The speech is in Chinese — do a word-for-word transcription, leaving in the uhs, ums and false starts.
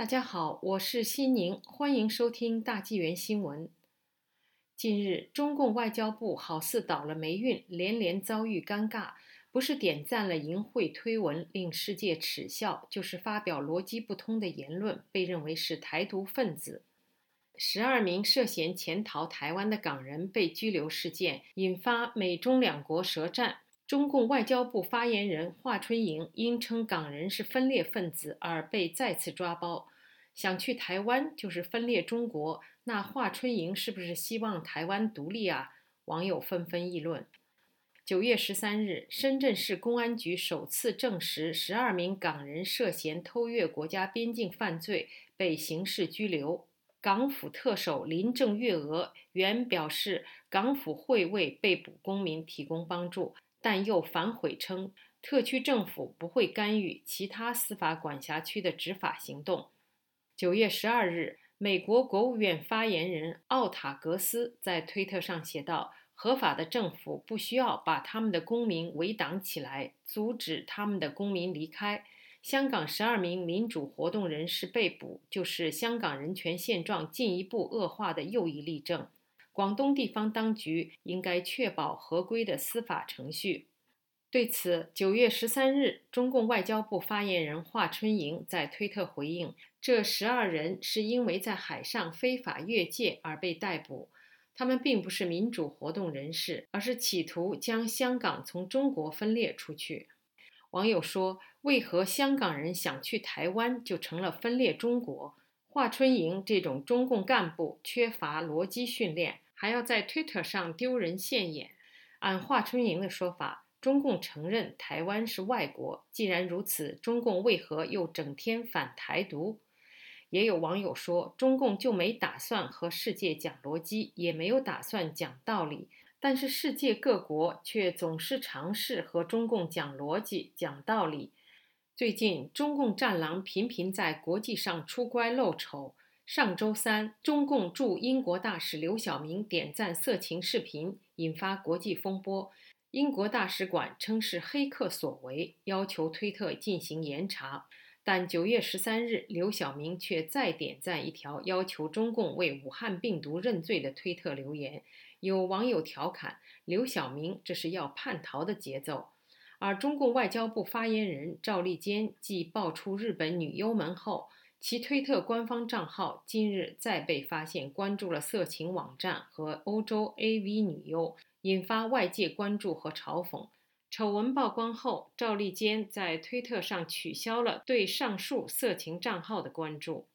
大家好，我是西宁，欢迎收听大纪元新闻。近日，中共外交部好似倒了霉运，连连遭遇尴尬，不是点赞了淫秽推文令世界耻笑，就是发表逻辑不通的言论，被认为是台独分子。十二名涉嫌潜逃台湾的港人被拘留事件，引发美中两国舌战。中共外交部发言人华春莹因称港人是分裂分子而被再次抓包，想去台湾就是分裂中国，那华春莹是不是希望台湾独立啊？网友纷纷议论。九月十三日，深圳市公安局首次证实十二名港人涉嫌偷越国家边境犯罪，被刑事拘留。港府特首林郑月娥原表示，港府会为被捕公民提供帮助，但又反悔称，特区政府不会干预其他司法管辖区的执法行动。九月十二日，美国国务院发言人奥塔格斯在推特上写道，合法的政府不需要把他们的公民围挡起来，阻止他们的公民离开。香港十二名民主活动人士被捕，就是香港人权现状进一步恶化的又一例证。广东地方当局应该确保合规的司法程序。对此，九月十三日，中共外交部发言人华春莹在推特回应，这十二人是因为在海上非法越界而被逮捕，他们并不是民主活动人士，而是企图将香港从中国分裂出去。网友说，为何香港人想去台湾就成了分裂中国？华春莹这种中共干部缺乏逻辑训练，还要在推特上丢人现眼。按华春莹的说法，中共承认台湾是外国，既然如此，中共为何又整天反台独？也有网友说，中共就没打算和世界讲逻辑，也没有打算讲道理，但是世界各国却总是尝试和中共讲逻辑、讲道理。最近，中共战狼频频在国际上出乖露丑。上周三，中共驻英国大使刘晓明点赞色情视频，引发国际风波。英国大使馆称是黑客所为，要求推特进行严查。但九月十三日，刘晓明却再点赞一条要求中共为武汉病毒认罪的推特留言。有网友调侃，刘晓明这是要叛逃的节奏。而中共外交部发言人赵立坚继爆出日本女优门后，其推特官方账号今日再被发现关注了色情网站和欧洲 A V 女优，引发外界关注和嘲讽。丑闻曝光后，赵立坚在推特上取消了对上述色情账号的关注。